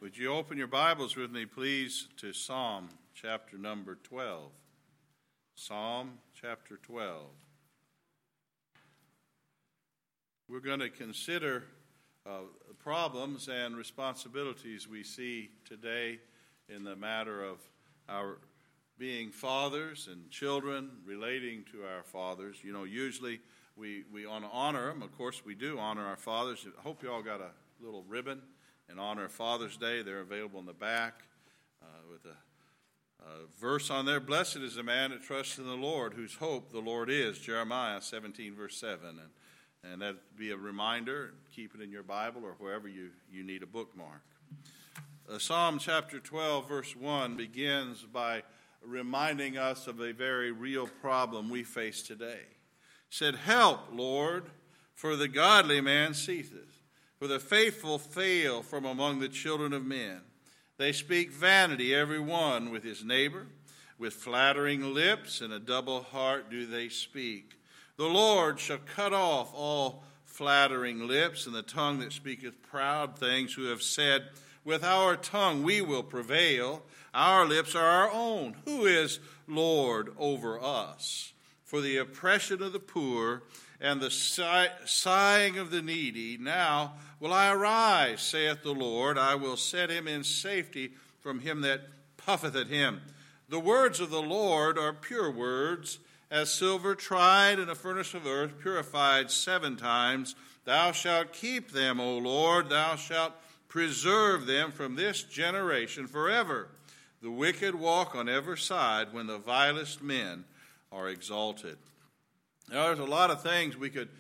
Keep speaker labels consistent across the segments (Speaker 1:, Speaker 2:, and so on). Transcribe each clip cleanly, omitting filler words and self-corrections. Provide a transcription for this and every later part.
Speaker 1: Would you open your Bibles with me, please, to Psalm chapter number 12. Psalm chapter 12. We're going to consider problems and responsibilities we see today in the matter of our being fathers and children relating to our fathers. You know, usually we want to honor them. Of course, we do honor our fathers. I hope you all got a little ribbon in honor of Father's Day. They're available in the back with a verse on there. Blessed is the man that trusts in the Lord, whose hope the Lord is. Jeremiah 17, verse 7. And that'd be a reminder. Keep it in your Bible or wherever you need a bookmark. Psalm chapter 12, verse 1 begins by reminding us of a very real problem we face today. It said, "Help, Lord, for the godly man ceaseth. For the faithful fail from among the children of men. They speak vanity, every one with his neighbor. With flattering lips and a double heart do they speak. The Lord shall cut off all flattering lips, and the tongue that speaketh proud things, who have said, with our tongue we will prevail. Our lips are our own. Who is Lord over us? For the oppression of the poor and the sighing of the needy, now will I arise, saith the Lord. I will set him in safety from him that puffeth at him. The words of the Lord are pure words, as silver tried in a furnace of earth, purified 7 times. Thou shalt keep them, O Lord. Thou shalt preserve them from this generation forever. The wicked walk on every side when the vilest men are exalted." Now, there's a lot of things we could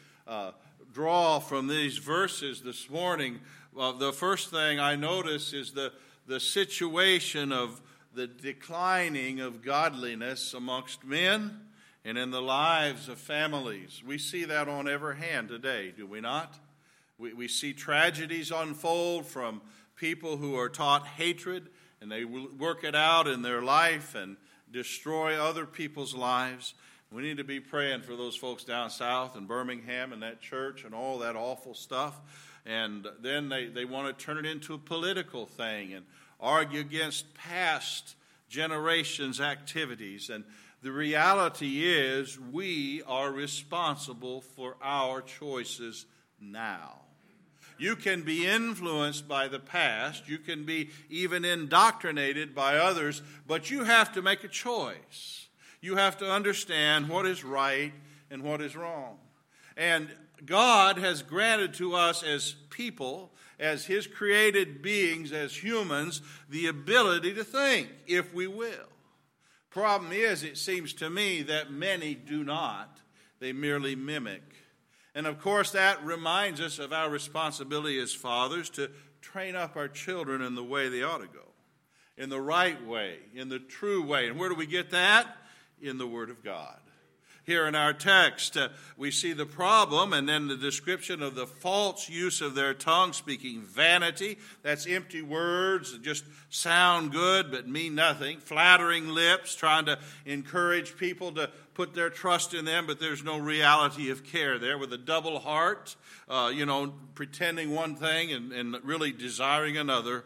Speaker 1: draw from these verses this morning. The first thing I notice is the situation of the declining of godliness amongst men and in the lives of families. We see that on every hand today, do we not? We see tragedies unfold from people who are taught hatred, and they work it out in their life and destroy other people's lives. We need to be praying for those folks down south in Birmingham and that church and all that awful stuff. And then they want to turn it into a political thing and argue against past generations' activities. And the reality is we are responsible for our choices now. You can be influenced by the past. You can be even indoctrinated by others, but you have to make a choice. You have to understand what is right and what is wrong. And God has granted to us as people, as His created beings, as humans, the ability to think, if we will. Problem is, it seems to me that many do not. They merely mimic. And of course, that reminds us of our responsibility as fathers to train up our children in the way they ought to go, in the right way, in the true way. And where do we get that? In the Word of God. Here in our text, we see the problem and then the description of the false use of their tongue, speaking vanity. That's empty words that just sound good but mean nothing. Flattering lips, trying to encourage people to put their trust in them, but there's no reality of care there. With a double heart, pretending one thing and really desiring another.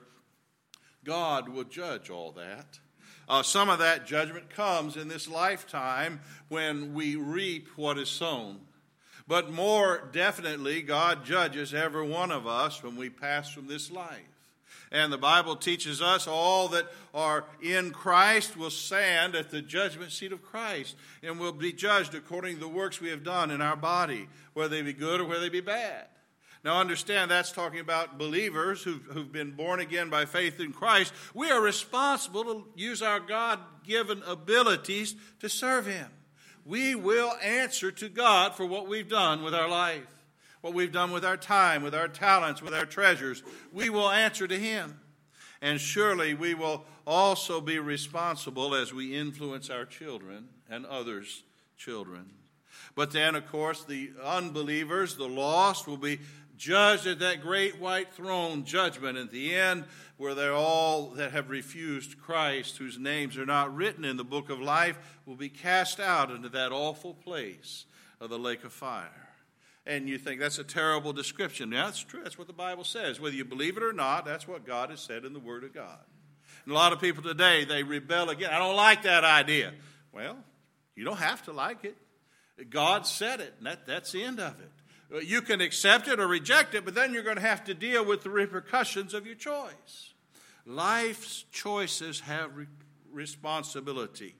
Speaker 1: God will judge all that. Some of that judgment comes in this lifetime when we reap what is sown. But more definitely, God judges every one of us when we pass from this life. And the Bible teaches us all that are in Christ will stand at the judgment seat of Christ and will be judged according to the works we have done in our body, whether they be good or whether they be bad. Now understand, that's talking about believers who've been born again by faith in Christ. We are responsible to use our God-given abilities to serve Him. We will answer to God for what we've done with our life, what we've done with our time, with our talents, with our treasures. We will answer to Him. And surely we will also be responsible as we influence our children and others' children. But then, of course, the unbelievers, the lost, will be judged at that great white throne judgment at the end, where they're all that have refused Christ, whose names are not written in the book of life, will be cast out into that awful place of the lake of fire. And you think that's a terrible description. Yeah, that's true. That's what the Bible says. Whether you believe it or not, that's what God has said in the Word of God. And a lot of people today, they rebel again. I don't like that idea. Well, you don't have to like it. God said it, and that's the end of it. You can accept it or reject it, but then you're going to have to deal with the repercussions of your choice. Life's choices have responsibility.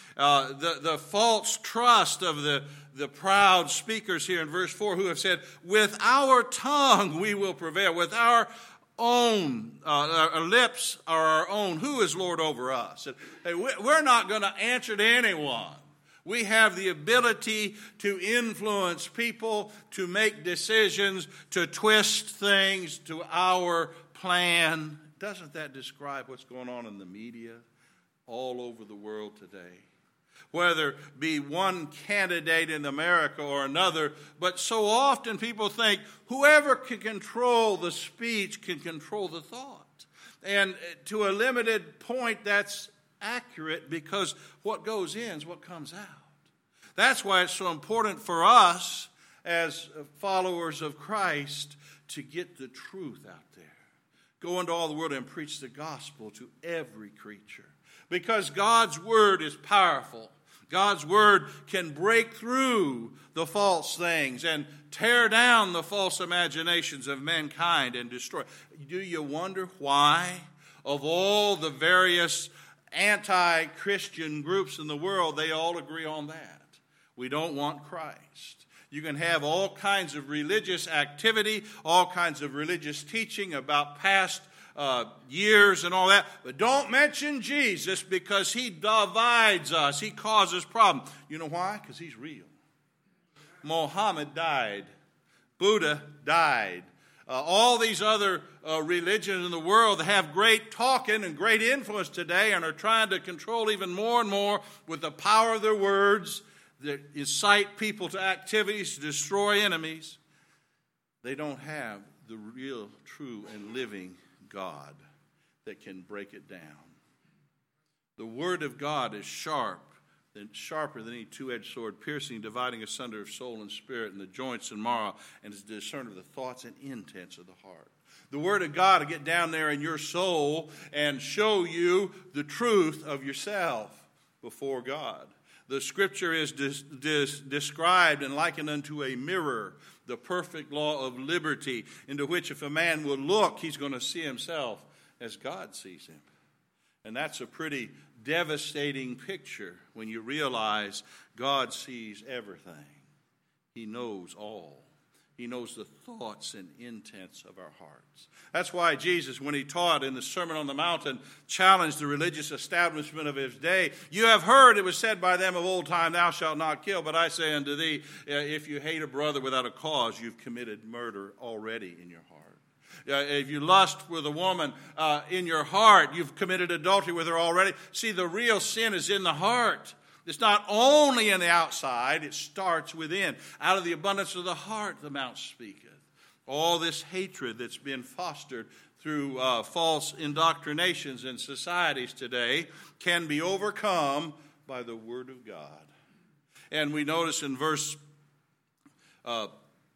Speaker 1: The false trust of the proud speakers here in verse 4 who have said, with our tongue we will prevail, with our own, our lips are our own. Who is Lord over us? And, hey, we're not going to answer to anyone. We have the ability to influence people, to make decisions, to twist things to our plan. Doesn't that describe what's going on in the media all over the world today? Whether it be one candidate in America or another, but so often people think whoever can control the speech can control the thought. And to a limited point, that's accurate, because what goes in is what comes out. That's why it's so important for us as followers of Christ to get the truth out there. Go into all the world and preach the gospel to every creature. Because God's word is powerful. God's word can break through the false things and tear down the false imaginations of mankind and destroy. Do you wonder why, of all the various anti-Christian groups in the world, they all agree on that? We don't want Christ. You can have all kinds of religious activity, all kinds of religious teaching about past years and all that, but don't mention Jesus, because he divides us. He causes problems. You know why? Because he's real. Muhammad died. Buddha died. All these other religions in the world have great talking and great influence today and are trying to control even more and more with the power of their words that incite people to activities to destroy enemies. They don't have the real, true, and living God that can break it down. The word of God is sharper than any two-edged sword, piercing, dividing asunder of soul and spirit and the joints and marrow, and is a discerner of the thoughts and intents of the heart. The word of God will get down there in your soul and show you the truth of yourself before God. The scripture is described and likened unto a mirror, the perfect law of liberty, into which if a man will look, he's going to see himself as God sees him. And that's a pretty devastating picture when you realize God sees everything. He knows all. He knows the thoughts and intents of our hearts. That's why Jesus, when he taught in the Sermon on the Mountain, challenged the religious establishment of his day. You have heard it was said by them of old time, thou shalt not kill. But I say unto thee, if you hate a brother without a cause, you've committed murder already in your heart. If you lust with a woman in your heart, you've committed adultery with her already. See, the real sin is in the heart. It's not only in the outside, it starts within. Out of the abundance of the heart, the mouth speaketh. All this hatred that's been fostered through false indoctrinations in societies today can be overcome by the Word of God. And we notice in verse 5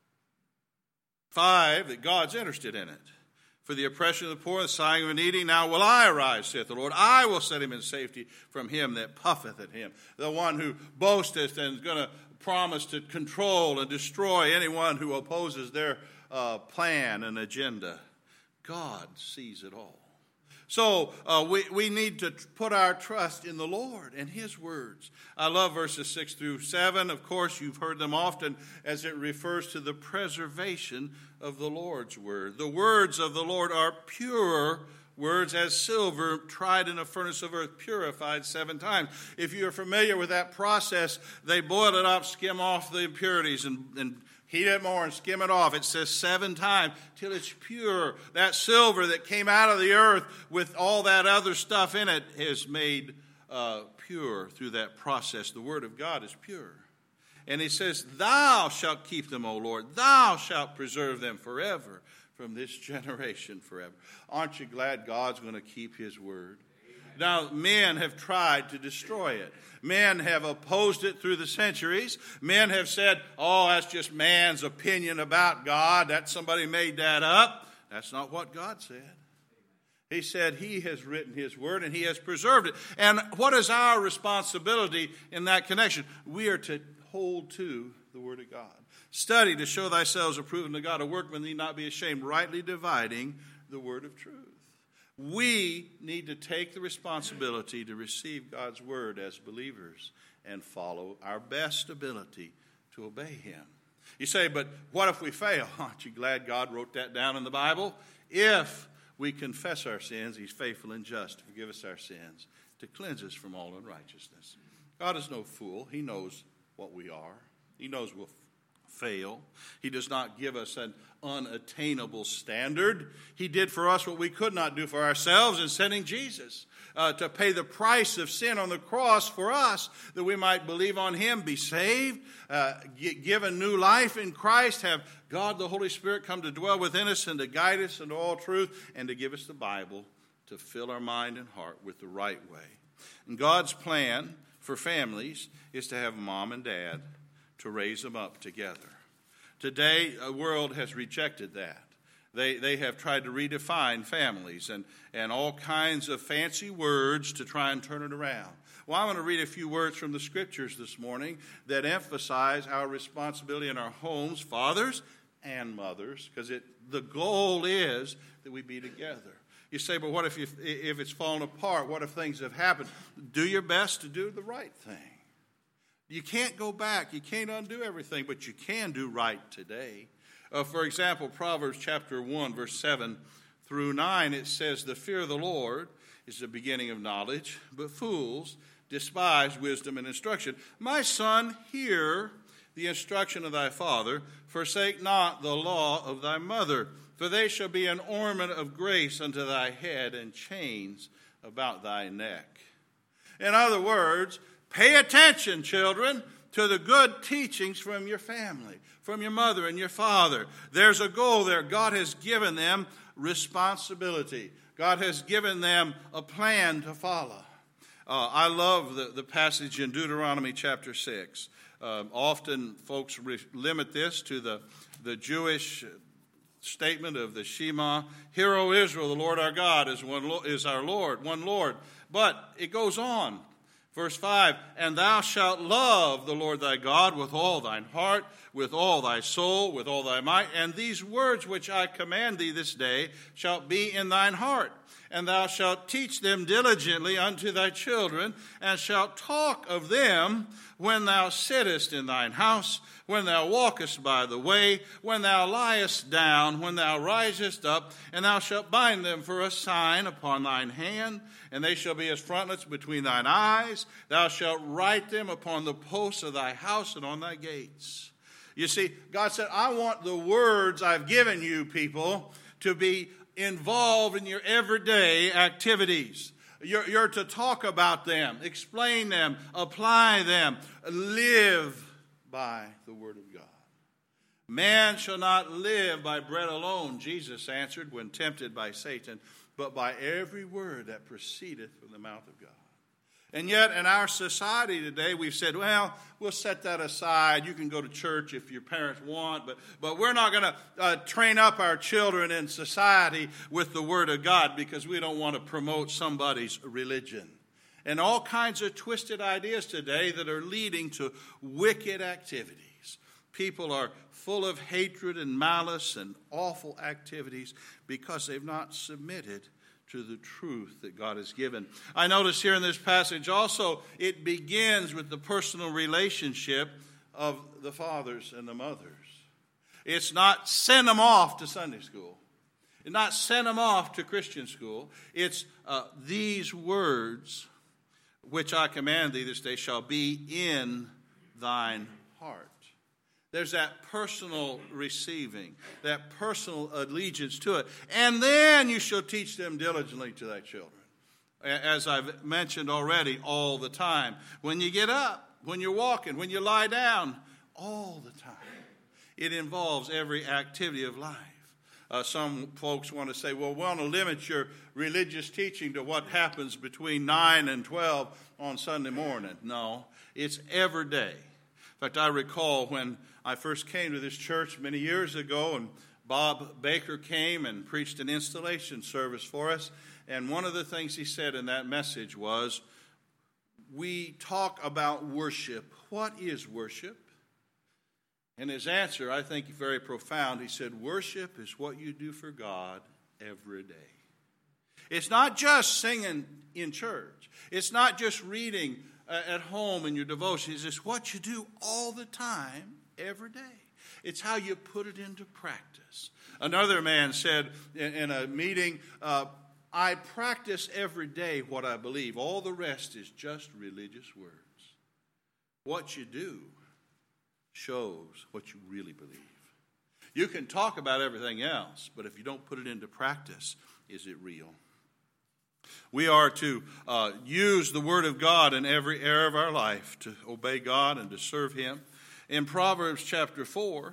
Speaker 1: that God's interested in it. For the oppression of the poor, the sighing of the needy, now will I arise, saith the Lord. I will set him in safety from him that puffeth at him. The one who boasteth and is going to promise to control and destroy anyone who opposes their plan and agenda. God sees it all. So we need to put our trust in the Lord and his words. I love verses 6 through 7. Of course, you've heard them often as it refers to the preservation of the Lord's word. The words of the Lord are pure words, as silver tried in a furnace of earth, purified 7 times. If you're familiar with that process, they boil it up, skim off the impurities, and heat it more and skim it off. It says 7 times till it's pure. That silver that came out of the earth with all that other stuff in it is made pure through that process. The word of God is pure. And he says, thou shalt keep them, O Lord. Thou shalt preserve them forever, from this generation forever. Aren't you glad God's going to keep his word? Now, men have tried to destroy it. Men have opposed it through the centuries. Men have said, oh, that's just man's opinion about God. That somebody made that up. That's not what God said. He said he has written his word and he has preserved it. And what is our responsibility in that connection? We are to hold to the word of God. Study to show thyselves approved unto God, a workman need not be ashamed, rightly dividing the word of truth. We need to take the responsibility to receive God's word as believers and follow our best ability to obey him. You say, but what if we fail? Aren't you glad God wrote that down in the Bible? If we confess our sins, he's faithful and just to forgive us our sins, to cleanse us from all unrighteousness. God is no fool. He knows what we are. He knows we'll fail. He does not give us an unattainable standard. He did for us what we could not do for ourselves in sending Jesus to pay the price of sin on the cross for us, that we might believe on him, be saved, given new life in Christ, have God the Holy Spirit come to dwell within us and to guide us into all truth, and to give us the Bible to fill our mind and heart with the right way. And God's plan for families is to have mom and dad to raise them up together. Today, the world has rejected that. They have tried to redefine families and all kinds of fancy words to try and turn it around. Well, I want to read a few words from the scriptures this morning that emphasize our responsibility in our homes, fathers and mothers, because the goal is that we be together. You say, but what if it's fallen apart? What if things have happened? Do your best to do the right thing. You can't go back. You can't undo everything, but you can do right today. For example, Proverbs chapter 1, verse 7 through 9, it says, the fear of the Lord is the beginning of knowledge, but fools despise wisdom and instruction. My son, hear the instruction of thy father, forsake not the law of thy mother, for they shall be an ornament of grace unto thy head and chains about thy neck. In other words, pay attention, children, to the good teachings from your family, from your mother and your father. There's a goal there. God has given them responsibility. God has given them a plan to follow. I love the passage in Deuteronomy chapter 6. Often folks limit this to the Jewish statement of the Shema. Hear, O Israel, the Lord our God is our Lord, one Lord. But it goes on. Verse 5, and thou shalt love the Lord thy God with all thine heart, with all thy soul, with all thy might. And these words which I command thee this day shall be in thine heart. And thou shalt teach them diligently unto thy children, and shalt talk of them when thou sittest in thine house, when thou walkest by the way, when thou liest down, when thou risest up, and thou shalt bind them for a sign upon thine hand, and they shall be as frontlets between thine eyes. Thou shalt write them upon the posts of thy house and on thy gates. You see, God said, I want the words I've given you, people, to be involved in your everyday activities. You're to talk about them, explain them, apply them, live by the word of God. Man shall not live by bread alone, Jesus answered when tempted by Satan, but by every word that proceedeth from the mouth of God. And yet in our society today, we've said, well, we'll set that aside. You can go to church if your parents want, but we're not going to train up our children in society with the Word of God because we don't want to promote somebody's religion. And all kinds of twisted ideas today that are leading to wicked activities. People are full of hatred and malice and awful activities because they've not submitted to the truth that God has given. I notice here in this passage also, it begins with the personal relationship of the fathers and the mothers. It's not send them off to Sunday school. It's not send them off to Christian school. It's these words which I command thee this day shall be in thine heart. There's that personal receiving, that personal allegiance to it. And then you shall teach them diligently to thy children. As I've mentioned already, all the time. When you get up, when you're walking, when you lie down, all the time. It involves every activity of life. Some folks want to say, well, we want to limit your religious teaching to what happens between 9 and 12 on Sunday morning. No, it's every day. In fact, I recall when I first came to this church many years ago, and Bob Baker came and preached an installation service for us. And one of the things he said in that message was, we talk about worship. What is worship? And his answer, I think, very profound. He said, worship is what you do for God every day. It's not just singing in church. It's not just reading at home in your devotions. It's what you do all the time, every day. It's how you put it into practice. Another man said in a meeting, I practice every day what I believe. All the rest is just religious words. What you do shows what you really believe. You can talk about everything else, but if you don't put it into practice, is it real? We are to use the Word of God in every area of our life to obey God and to serve Him. In Proverbs chapter 4,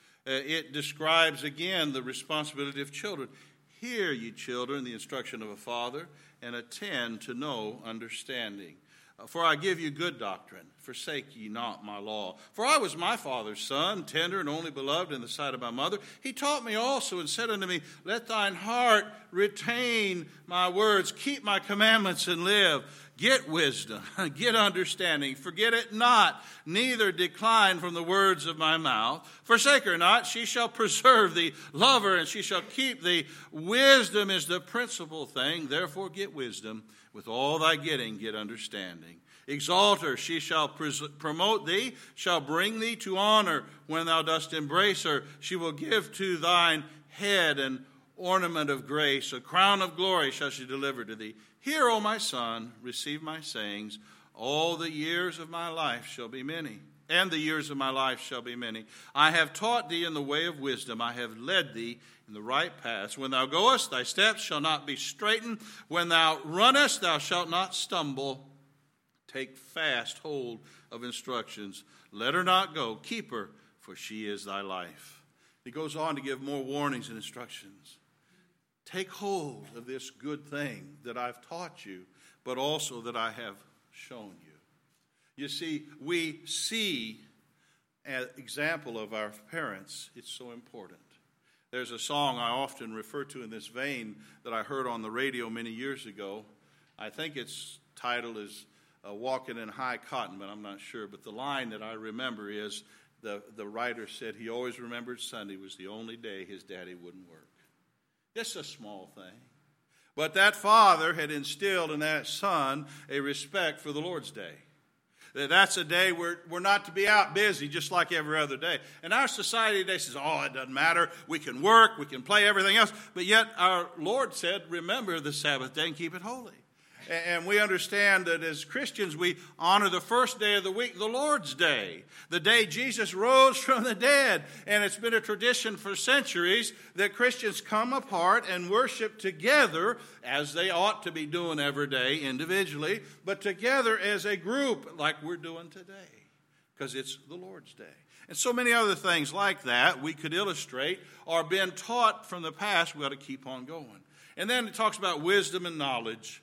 Speaker 1: it describes again the responsibility of children. Hear, ye children, the instruction of a father, and attend to know understanding. For I give you good doctrine, forsake ye not my law. For I was my father's son, tender and only beloved in the sight of my mother. He taught me also and said unto me, let thine heart retain my words, keep my commandments and live. Get wisdom, get understanding, forget it not, neither decline from the words of my mouth. Forsake her not, she shall preserve thee. Love her, and she shall keep thee. Wisdom is the principal thing, therefore get wisdom. With all thy getting, get understanding. Exalt her, she shall promote thee, shall bring thee to honor. When thou dost embrace her, she will give to thine head an ornament of grace. A crown of glory shall she deliver to thee. Hear, O my son, receive my sayings. All the years of my life shall be many, and the years of my life shall be many. I have taught thee in the way of wisdom. I have led thee in the right paths. When thou goest, thy steps shall not be straitened. When thou runnest, thou shalt not stumble. Take fast hold of instructions. Let her not go. Keep her, for she is thy life. He goes on to give more warnings and instructions. Take hold of this good thing that I've taught you, but also that I have shown you. You see, we see an example of our parents. It's so important. There's a song I often refer to in this vein that I heard on the radio many years ago. I think its title is Walking in High Cotton, but I'm not sure. But the line that I remember is the writer said he always remembered Sunday was the only day his daddy wouldn't work. Just a small thing. But that father had instilled in that son a respect for the Lord's day. That's a day where we're not to be out busy just like every other day. And our society today says, oh, it doesn't matter. We can work, we can play, everything else. But yet our Lord said, remember the Sabbath day and keep it holy. And we understand that as Christians, we honor the first day of the week, the Lord's Day, the day Jesus rose from the dead. And it's been a tradition for centuries that Christians come apart and worship together, as they ought to be doing every day individually, but together as a group like we're doing today, because it's the Lord's Day. And so many other things like that we could illustrate are being taught from the past. We've got to keep on going. And then it talks about wisdom and knowledge.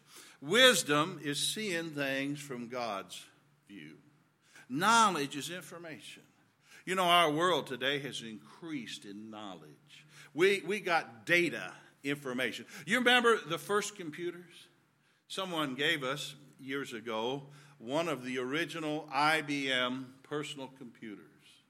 Speaker 1: Wisdom is seeing things from God's view. Knowledge is information. You know, our world today has increased in knowledge. We got data information. You remember the first computers? Someone gave us, years ago, one of the original IBM personal computers.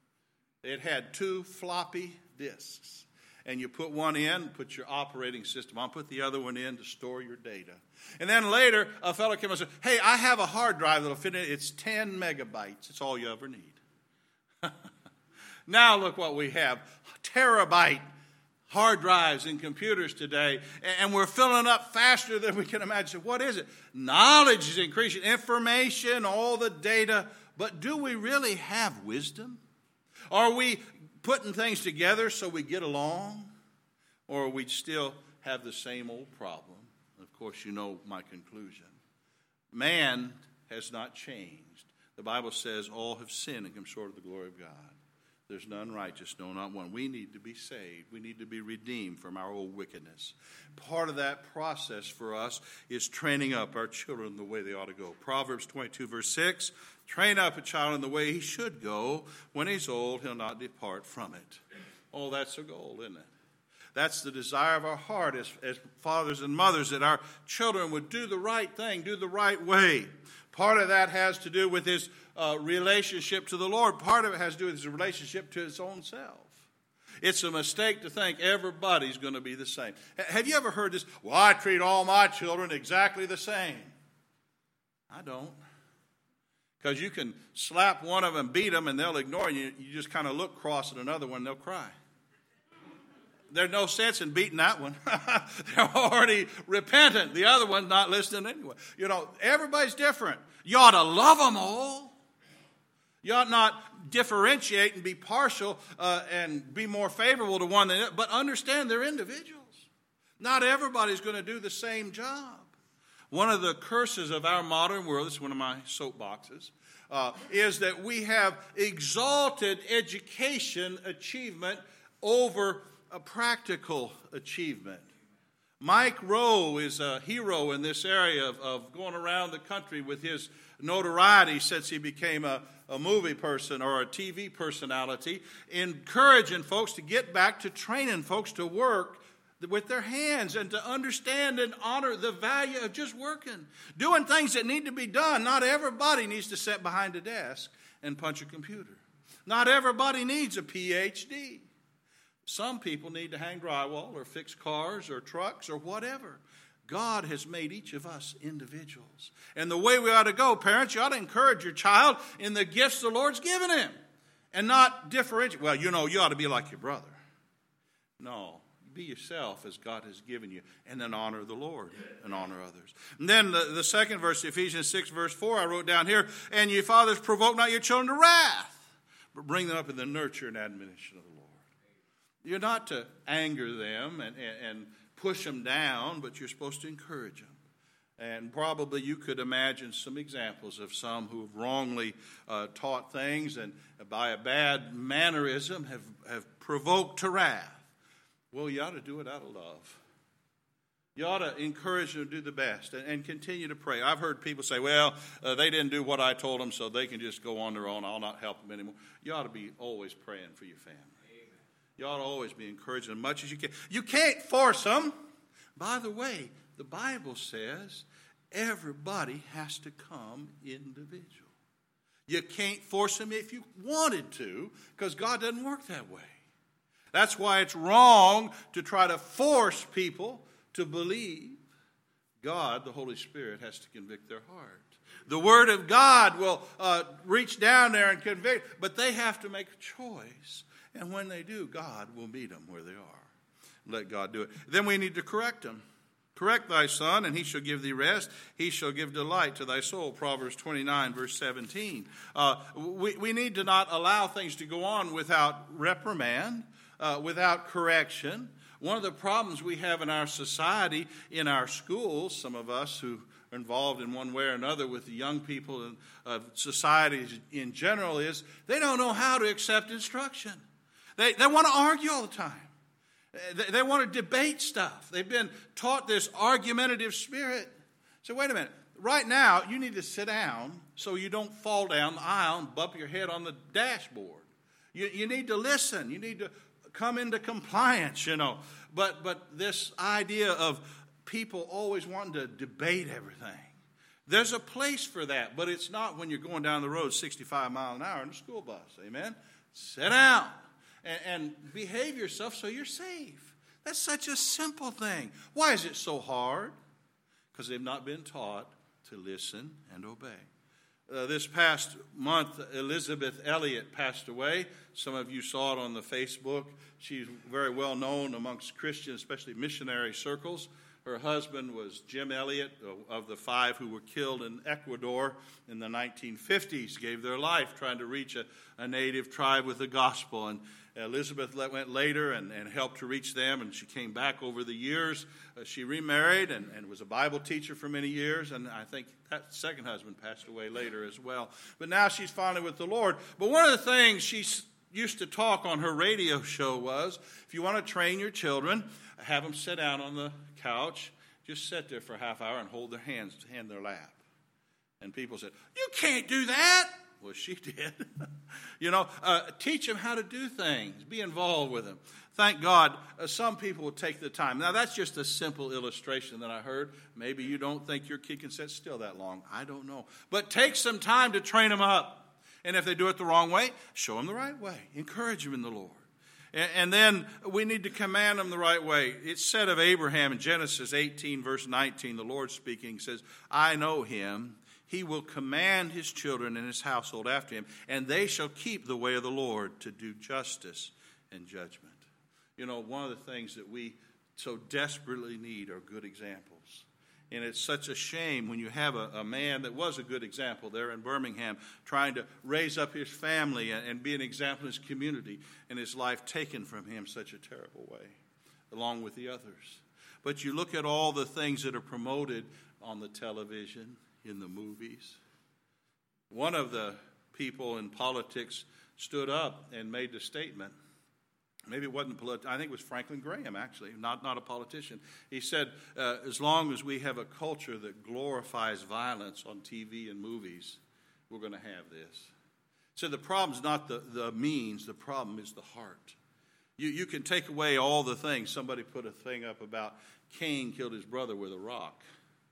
Speaker 1: It had 2 floppy disks. And you put one in, put your operating system on, put the other one in to store your data. And then later, a fellow came and said, hey, I have a hard drive that'll fit in. It's 10 megabytes. It's all you ever need. Now look what we have. Terabyte hard drives in computers today. And we're filling up faster than we can imagine. What is it? Knowledge is increasing. Information, all the data. But do we really have wisdom? Are we putting things together so we get along, or we still have the same old problem? Of course, you know my conclusion. Man has not changed. The Bible says all have sinned and come short of the glory of God. There's none righteous, no, not one. We need to be saved. We need to be redeemed from our old wickedness. Part of that process for us is training up our children the way they ought to go. Proverbs 22, verse 6, train up a child in the way he should go. When he's old, he'll not depart from it. Oh, that's a goal, isn't it? That's the desire of our heart as fathers and mothers, that our children would do the right thing, do the right way. Part of that has to do with his relationship to the Lord. Part of it has to do with his relationship to his own self. It's a mistake to think everybody's going to be the same. Have you ever heard this? Well, I treat all my children exactly the same. I don't. Because you can slap one of them, beat them, and they'll ignore you. You just kind of look cross at another one, they'll cry. There's no sense in beating that one. They're already repentant. The other one's not listening anyway. You know, everybody's different. You ought to love them all. You ought not differentiate and be partial and be more favorable to one than the other, but understand they're individuals. Not everybody's going to do the same job. One of the curses of our modern world, this is one of my soapboxes, is that we have exalted education achievement over a practical achievement. Mike Rowe is a hero in this area of going around the country with his notoriety since he became a movie person or a TV personality, encouraging folks to get back to training folks to work with their hands and to understand and honor the value of just working, doing things that need to be done. Not everybody needs to sit behind a desk and punch a computer. Not everybody needs a PhD. Some people need to hang drywall or fix cars or trucks or whatever. God has made each of us individuals. And the way we ought to go, parents, you ought to encourage your child in the gifts the Lord's given him and not differentiate. Well, you know, you ought to be like your brother. No, be yourself as God has given you, and then honor the Lord and honor others. And then the second verse, Ephesians 6, verse 4, I wrote down here, and you fathers provoke not your children to wrath, but bring them up in the nurture and admonition of the Lord. You're not to anger them and push them down, but you're supposed to encourage them. And probably you could imagine some examples of some who have wrongly taught things and by a bad mannerism have provoked to wrath. Well, you ought to do it out of love. You ought to encourage them to do the best and continue to pray. I've heard people say, well, they didn't do what I told them, so they can just go on their own. I'll not help them anymore. You ought to be always praying for your family. You ought to always be encouraging as much as you can. You can't force them. By the way, the Bible says everybody has to come individual. You can't force them if you wanted to, because God doesn't work that way. That's why it's wrong to try to force people to believe. God, the Holy Spirit, has to convict their heart. The Word of God will reach down there and convict, but they have to make a choice. And when they do, God will meet them where they are. Let God do it. Then we need to correct them. Correct thy son, and he shall give thee rest. He shall give delight to thy soul. Proverbs 29, verse 17. We need to not allow things to go on without reprimand, without correction. One of the problems we have in our society, in our schools, some of us who are involved in one way or another with the young people and society in general, is they don't know how to accept instruction. They want to argue all the time. They want to debate stuff. They've been taught this argumentative spirit. So wait a minute. Right now, you need to sit down so you don't fall down the aisle and bump your head on the dashboard. You need to listen. You need to come into compliance, you know. But this idea of people always wanting to debate everything. There's a place for that, but it's not when you're going down the road 65 miles an hour in a school bus. Amen? Sit down. And behave yourself so you're safe. That's such a simple thing. Why is it so hard? Because they've not been taught to listen and obey. This past month, Elizabeth Elliot passed away. Some of you saw it on the Facebook. She's very well known amongst Christians, especially missionary circles. Her husband was Jim Elliot, of the 5 who were killed in Ecuador in the 1950s, gave their life trying to reach a native tribe with the gospel. And Elizabeth went later and helped to reach them, and she came back over the years. She remarried and was a Bible teacher for many years, and I think that second husband passed away later as well. But now she's finally with the Lord. But one of the things she used to talk on her radio show was, if you want to train your children, have them sit down on the couch, just sit there for a half hour and hold their hands in their lap. And people said, you can't do that. Well, she did. Teach them how to do things. Be involved with them. Thank God, some people will take the time. Now, that's just a simple illustration that I heard. Maybe you don't think your kid can sit still that long. I don't know. But take some time to train them up. And if they do it the wrong way, show them the right way. Encourage them in the Lord. And then we need to command them the right way. It's said of Abraham in Genesis 18, verse 19, the Lord speaking, says, I know him. He will command his children and his household after him, and they shall keep the way of the Lord to do justice and judgment. One of the things that we so desperately need are good examples. And it's such a shame when you have a man that was a good example there in Birmingham trying to raise up his family and be an example in his community, and his life taken from him such a terrible way, along with the others. But you look at all the things that are promoted on the television, in the movies. One of the people in politics stood up and made the statement. Maybe it wasn't I think it was Franklin Graham, actually, not a politician. He said, as long as we have a culture that glorifies violence on TV and movies, we're going to have this. So the problem's not the means, the problem is the heart. You can take away all the things. Somebody put a thing up about Cain killed his brother with a rock.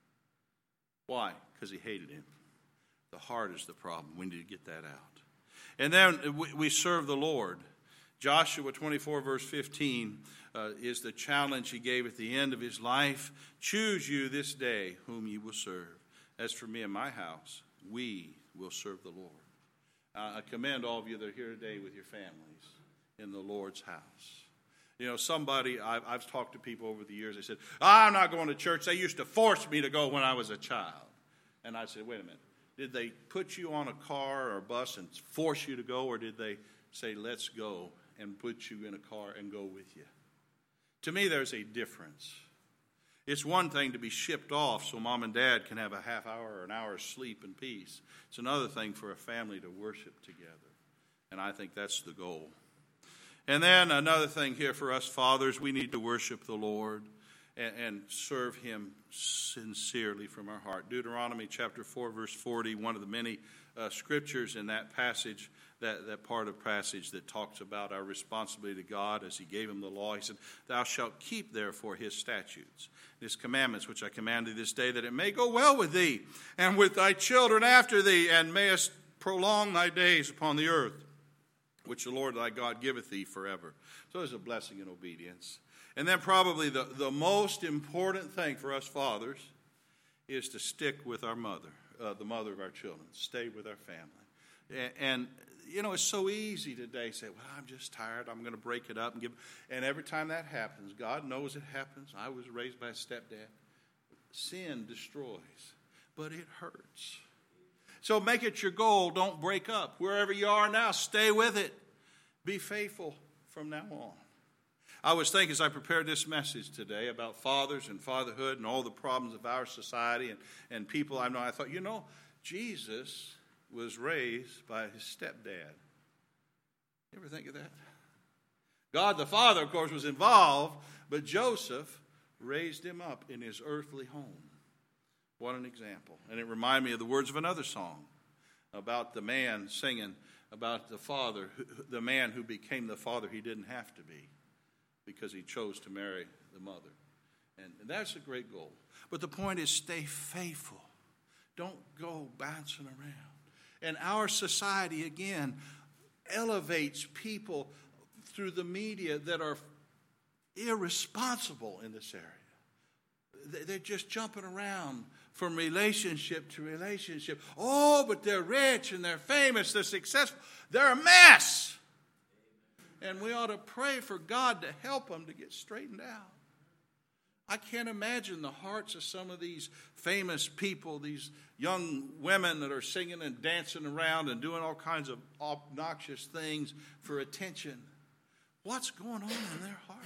Speaker 1: Why? Because he hated him. The heart is the problem. We need to get that out. And then we serve the Lord. Joshua 24, verse 15, is the challenge he gave at the end of his life. Choose you this day whom you will serve. As for me and my house, we will serve the Lord. I commend all of you that are here today with your families in the Lord's house. Somebody, I've talked to people over the years, they said, I'm not going to church. They used to force me to go when I was a child. And I said, wait a minute. Did they put you on a car or a bus and force you to go, or did they say, let's go, and put you in a car and go with you? To me, there's a difference. It's one thing to be shipped off so mom and dad can have a half hour or an hour's sleep in peace. It's another thing for a family to worship together. And I think that's the goal. And then another thing here for us fathers, we need to worship the Lord and serve him sincerely from our heart. Deuteronomy chapter 4, verse 40, one of the many scriptures in that passage, that part of passage that talks about our responsibility to God as he gave him the law. He said, thou shalt keep therefore his statutes, his commandments, which I command thee this day, that it may go well with thee and with thy children after thee, and mayest prolong thy days upon the earth, which the Lord thy God giveth thee forever. So there's a blessing in obedience. And then probably the most important thing for us fathers is to stick with our mother, the mother of our children. Stay with our family. And it's so easy today to say, well, I'm just tired. I'm going to break it up. And every time that happens, God knows it happens. I was raised by a stepdad. Sin destroys, but it hurts. So make it your goal. Don't break up. Wherever you are now, stay with it. Be faithful from now on. I was thinking as I prepared this message today about fathers and fatherhood and all the problems of our society and people I know. I thought, Jesus was raised by his stepdad. You ever think of that? God the Father, of course, was involved, but Joseph raised him up in his earthly home. What an example. And it reminded me of the words of another song about the man singing about the father, the man who became the father he didn't have to be, because he chose to marry the mother. And that's a great goal. But the point is, stay faithful. Don't go bouncing around. And our society, again, elevates people through the media that are irresponsible in this area. They're just jumping around from relationship to relationship. Oh, but they're rich and they're famous, they're successful. They're a mess. And we ought to pray for God to help them to get straightened out. I can't imagine the hearts of some of these famous people, these young women that are singing and dancing around and doing all kinds of obnoxious things for attention. What's going on in their heart?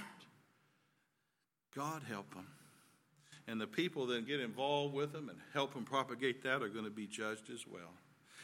Speaker 1: God help them. And the people that get involved with them and help them propagate that are going to be judged as well.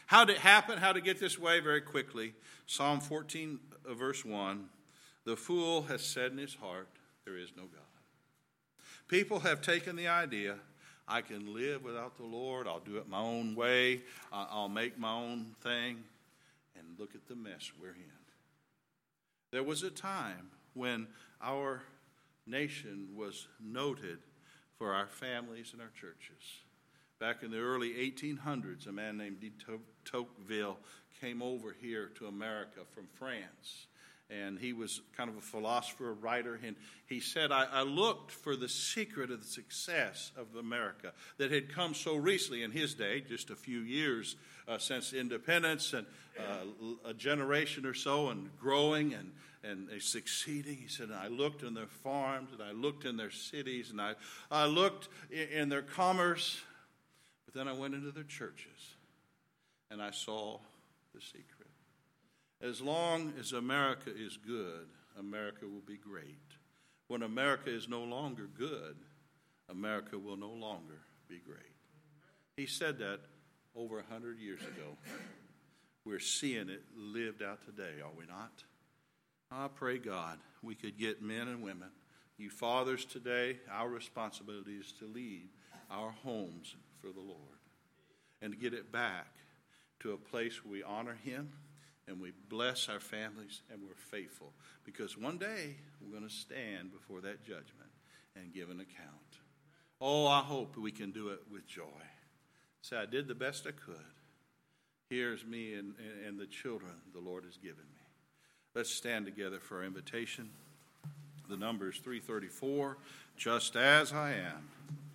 Speaker 1: How did it happen? How to get this way? Very quickly. Psalm 14, verse 1. The fool has said in his heart, there is no God. People have taken the idea, I can live without the Lord. I'll do it my own way. I'll make my own thing. And look at the mess we're in. There was a time when our nation was noted for our families and our churches. Back in the early 1800s, a man named de Tocqueville came over here to America from France. And he was kind of a philosopher, a writer, and he said, I looked for the secret of the success of America that had come so recently in his day, just a few years since independence, and a generation or so, and growing and succeeding. He said, I looked in their farms, and I looked in their cities, and I looked in their commerce, but then I went into their churches, and I saw the secret. As long as America is good, America will be great. When America is no longer good, America will no longer be great. He said that over 100 years ago. We're seeing it lived out today, are we not? I pray, God, we could get men and women, you fathers today, our responsibility is to lead our homes for the Lord and to get it back to a place where we honor Him and we bless our families and we're faithful. Because one day we're going to stand before that judgment and give an account. Oh, I hope we can do it with joy. Say, I did the best I could. Here's me and the children the Lord has given me. Let's stand together for our invitation. The number is 334, just as I am.